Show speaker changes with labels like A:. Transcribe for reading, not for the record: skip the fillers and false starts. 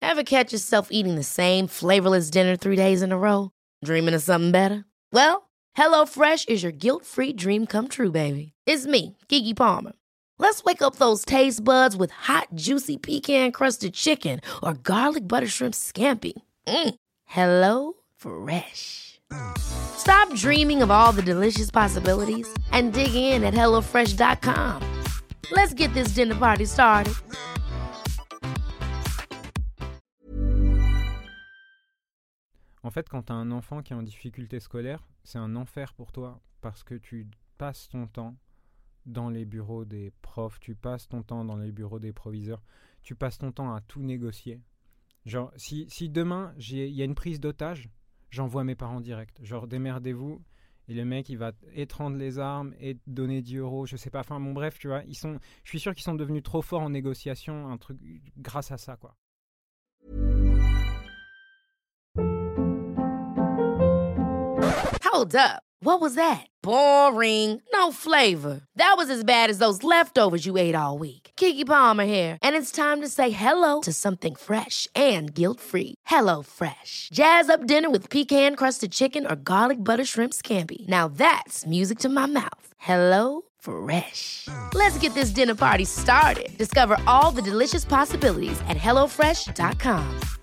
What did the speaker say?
A: Ever catch yourself eating the same flavorless dinner 3 days in a row? Dreaming of something better? Well, HelloFresh is your guilt-free dream come true, baby. It's me, Keke Palmer. Let's wake up those taste buds with hot, juicy pecan-crusted chicken or garlic butter shrimp scampi. Hello Fresh. Stop dreaming of all the delicious possibilities and dig in at HelloFresh.com. Let's get this dinner party started.
B: En fait, quand tu as un enfant qui est en difficulté scolaire, c'est un enfer pour toi parce que tu passes ton temps dans les bureaux des profs, tu passes ton temps dans les bureaux des proviseurs, tu passes ton temps à tout négocier. Genre, si demain, il y a une prise d'otage, j'envoie mes parents direct. Genre, démerdez-vous. Et le mec, il va étreindre les armes et donner 10 €, je sais pas. Enfin, bon, bref, tu vois, je suis sûr qu'ils sont devenus trop forts en négociation, un truc grâce à ça, quoi.
A: Hold up. What was that? Boring. No flavor. That was as bad as those leftovers you ate all week. Keke Palmer here, and it's time to say hello to something fresh and guilt-free. Hello Fresh. Jazz up dinner with pecan-crusted chicken or garlic butter shrimp scampi. Now that's music to my mouth. Hello Fresh. Let's get this dinner party started. Discover all the delicious possibilities at HelloFresh.com.